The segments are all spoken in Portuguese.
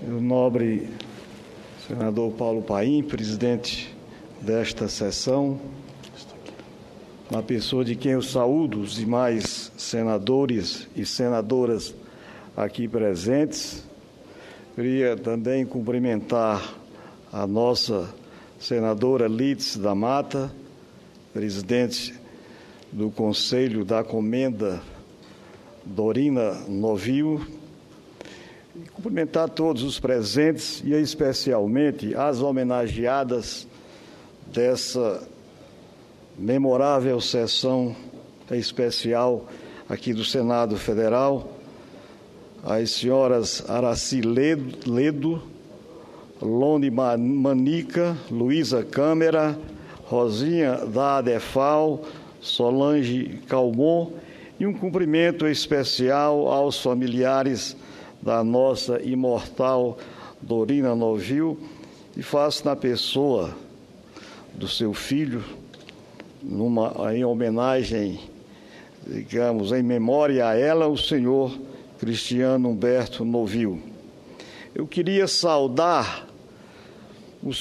O nobre senador Paulo Paim, presidente desta sessão, na pessoa de quem eu saúdo os demais senadores e senadoras aqui presentes. Queria também cumprimentar a nossa senadora Lídice da Mata, presidente do Conselho da Comenda Dorina Novil, e cumprimentar todos os presentes e especialmente as homenageadas dessa memorável sessão especial aqui do Senado Federal, as senhoras Araci Ledo, Lone Manica, Luísa Câmara, Rosinha da Adefal, Solange Calmon, e um cumprimento especial aos familiares da nossa imortal Dorina Novil, e faço na pessoa do seu filho, em homenagem, digamos, em memória a ela, o senhor Cristiano Humberto Novil. Eu queria saudar os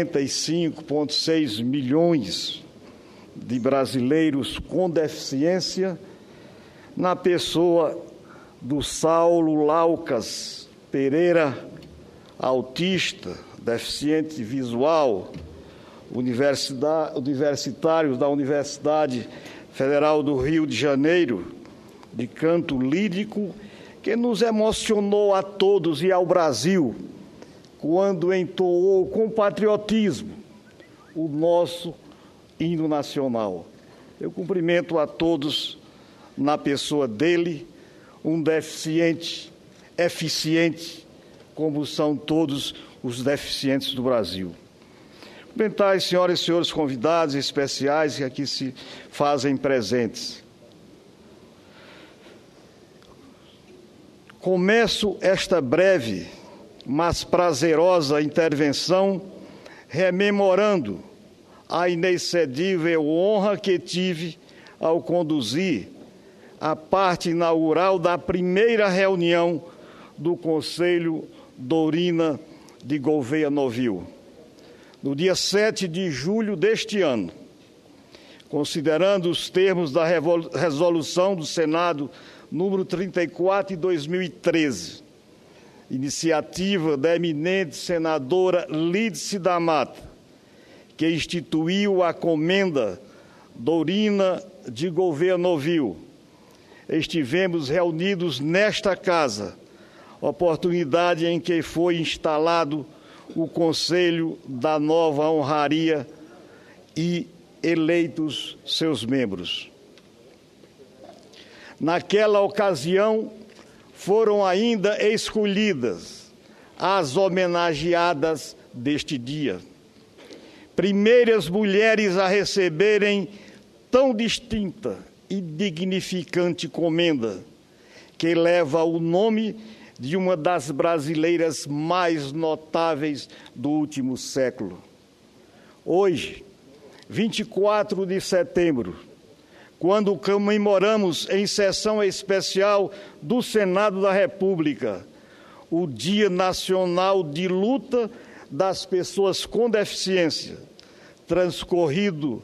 45,6 milhões de brasileiros com deficiência, na pessoa do Saulo Laucas Pereira, autista, deficiente visual, universitário da Universidade Federal do Rio de Janeiro, de canto lírico, que nos emocionou a todos e ao Brasil, quando entoou com patriotismo o nosso hino nacional. Eu cumprimento a todos na pessoa dele, um deficiente eficiente, como são todos os deficientes do Brasil. Cumprimentar as senhoras e senhores convidados especiais que aqui se fazem presentes. Começo esta breve, mas prazerosa intervenção rememorando a inexcedível honra que tive ao conduzir a parte inaugural da primeira reunião do Conselho Dorina de Gouveia Novil, no dia 7 de julho deste ano, considerando os termos da resolução do Senado número 34 de 2013, iniciativa da eminente senadora Lídice da Mata, que instituiu a Comenda Dorina de Gouveia Novil. Estivemos reunidos nesta casa, oportunidade em que foi instalado o Conselho da nova honraria e eleitos seus membros. Naquela ocasião, foram ainda escolhidas as homenageadas deste dia, primeiras mulheres a receberem tão distinta e dignificante comenda, que leva o nome de uma das brasileiras mais notáveis do último século. Hoje, 24 de setembro, quando comemoramos em sessão especial do Senado da República o Dia Nacional de Luta das Pessoas com Deficiência, transcorrido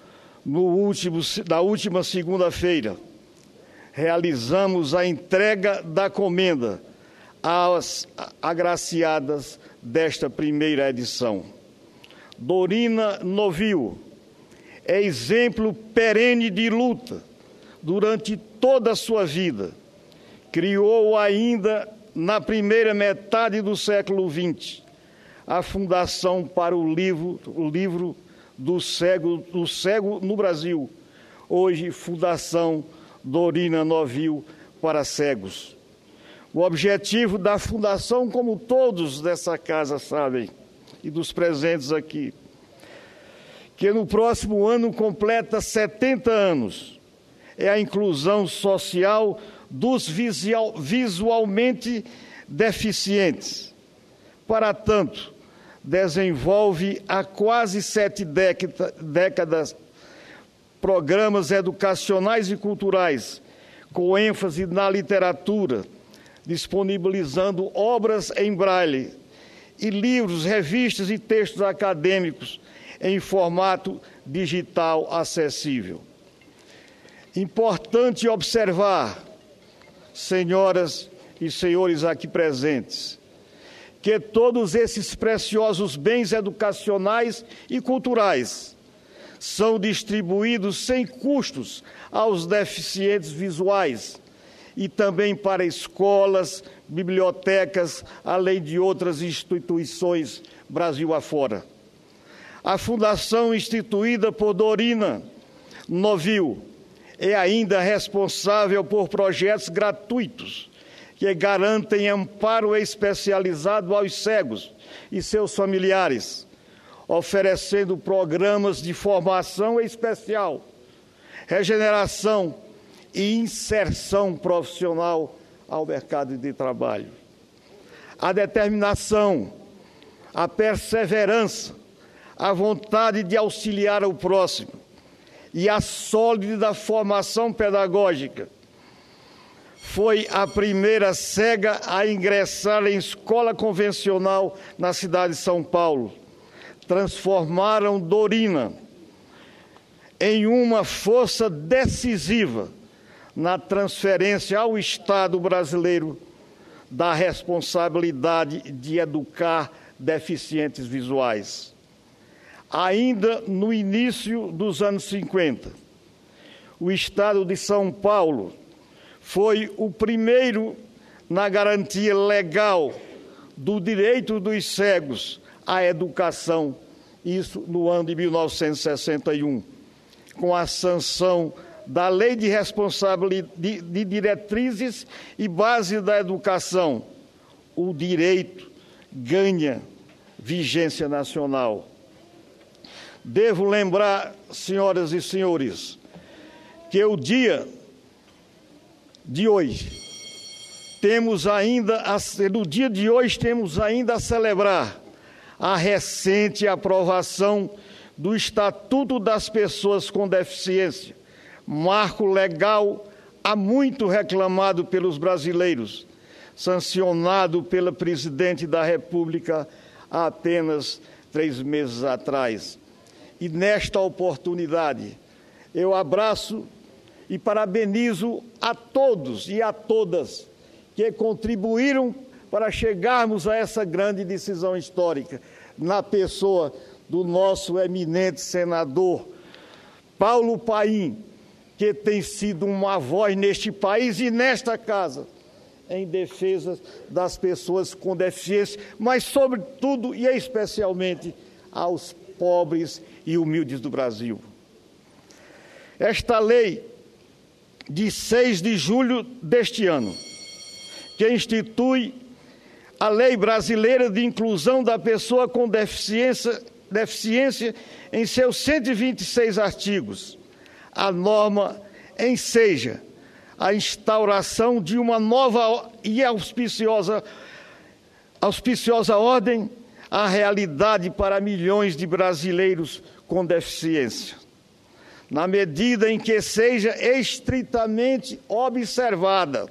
na última segunda-feira, realizamos a entrega da comenda às agraciadas desta primeira edição. Dorina Novil é exemplo perene de luta durante toda a sua vida. Criou ainda na primeira metade do século XX a Fundação para o Livro do Cego no Brasil, hoje Fundação Dorina Novil para Cegos. O objetivo da Fundação, como todos dessa casa sabem, e dos presentes aqui, que no próximo ano completa 70 anos, é a inclusão social dos visualmente deficientes. Para tanto, desenvolve há quase 7 décadas programas educacionais e culturais com ênfase na literatura, disponibilizando obras em braille e livros, revistas e textos acadêmicos em formato digital acessível. Importante observar, senhoras e senhores aqui presentes, que todos esses preciosos bens educacionais e culturais são distribuídos sem custos aos deficientes visuais e também para escolas, bibliotecas, além de outras instituições Brasil afora. A fundação instituída por Dorina Novil é ainda responsável por projetos gratuitos que garantem amparo especializado aos cegos e seus familiares, oferecendo programas de formação especial, regeneração e inserção profissional ao mercado de trabalho. A determinação, a perseverança, a vontade de auxiliar o próximo e a sólida formação pedagógica foi a primeira cega a ingressar em escola convencional na cidade de São Paulo. Transformaram Dorina em uma força decisiva na transferência ao Estado brasileiro da responsabilidade de educar deficientes visuais. Ainda no início dos anos 50, o Estado de São Paulo foi o primeiro na garantia legal do direito dos cegos à educação, isso no ano de 1961, com a sanção da Lei de Responsabilidade de Diretrizes e Base da Educação. O direito ganha vigência nacional. Devo lembrar, senhoras e senhores, que o dia de hoje temos ainda a celebrar a recente aprovação do Estatuto das Pessoas com Deficiência, marco legal há muito reclamado pelos brasileiros, sancionado pela Presidente da República há apenas 3 meses atrás. E nesta oportunidade, eu abraço e parabenizo a todos e a todas que contribuíram para chegarmos a essa grande decisão histórica, na pessoa do nosso eminente senador Paulo Paim, que tem sido uma voz neste país e nesta casa em defesa das pessoas com deficiência, mas sobretudo e especialmente aos pobres e humildes do Brasil. Esta lei de 6 de julho deste ano, que institui a Lei Brasileira de Inclusão da Pessoa com Deficiência em seus 126 artigos. A norma enseja a instauração de uma nova e auspiciosa ordem, a realidade para milhões de brasileiros com deficiência, na medida em que seja estritamente observada,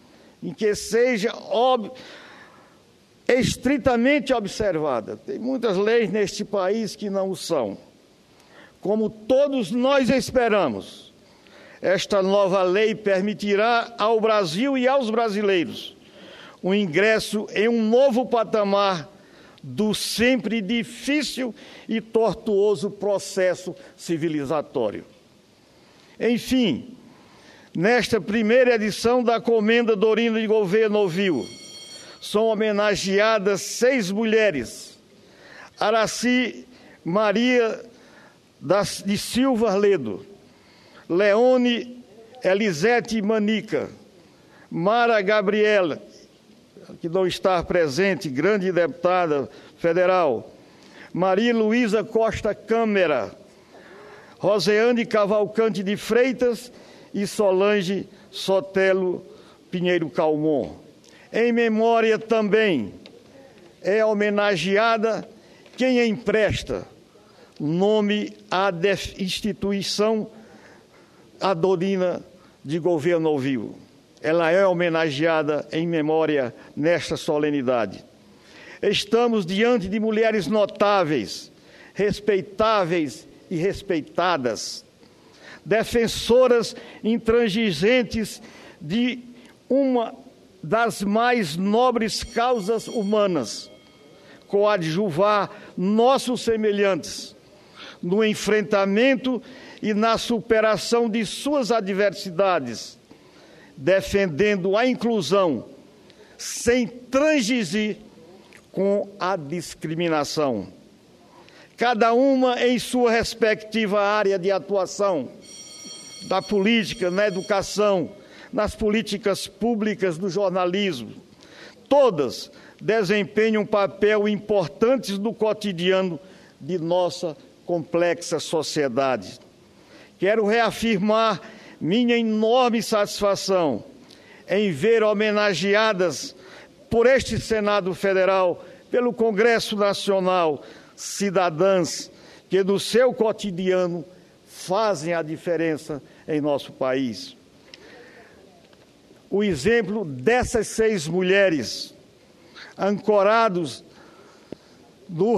Tem muitas leis neste país que não o são. Como todos nós esperamos, esta nova lei permitirá ao Brasil e aos brasileiros o ingresso em um novo patamar do sempre difícil e tortuoso processo civilizatório. Enfim, nesta primeira edição da Comenda Dorina de Gouveia Novil, são homenageadas 6 mulheres: Araci Maria de Silva Arledo, Leone Elisete Manica, Mara Gabriela, que não está presente, grande deputada federal, Maria Luísa Costa Câmara, Roseane Cavalcante de Freitas e Solange Sotelo Pinheiro Calmon. Em memória também é homenageada quem empresta nome à instituição Dorina de Gouveia Novil. ela é homenageada em memória nesta solenidade. Estamos diante de mulheres notáveis, respeitáveis e respeitadas, defensoras intransigentes de uma das mais nobres causas humanas, coadjuvar nossos semelhantes no enfrentamento e na superação de suas adversidades, defendendo a inclusão sem transigir com a discriminação. Cada uma em sua respectiva área de atuação, da política, na educação, nas políticas públicas, do jornalismo. Todas desempenham um papel importante no cotidiano de nossa complexa sociedade. Quero reafirmar minha enorme satisfação em ver homenageadas por este Senado Federal, pelo Congresso Nacional, cidadãs que no seu cotidiano fazem a diferença em nosso país. O exemplo dessas 6 mulheres, ancorados do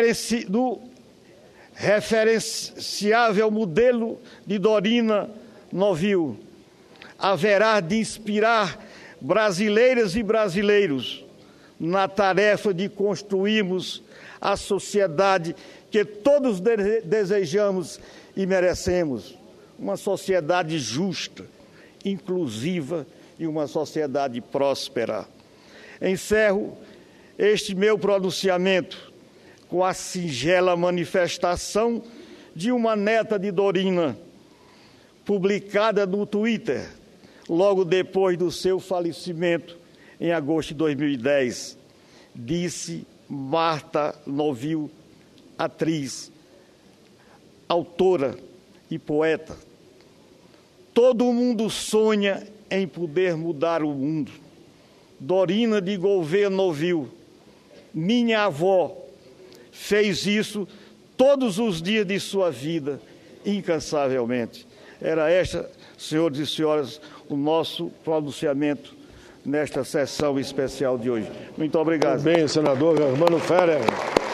referenciável modelo de Dorina Novil, haverá de inspirar brasileiras e brasileiros na tarefa de construirmos a sociedade que todos desejamos e merecemos, uma sociedade justa, inclusiva e uma sociedade próspera. Encerro este meu pronunciamento com a singela manifestação de uma neta de Dorina, publicada no Twitter, logo depois do seu falecimento, em agosto de 2010. Disse Marta Novil, atriz, autora e poeta: todo mundo sonha em poder mudar o mundo. Dorina de Gouveia Novil, minha avó, fez isso todos os dias de sua vida, incansavelmente. Era esta, senhores e senhoras, o nosso pronunciamento nesta sessão especial de hoje. Muito obrigado. Bem, senador Germano Ferrer.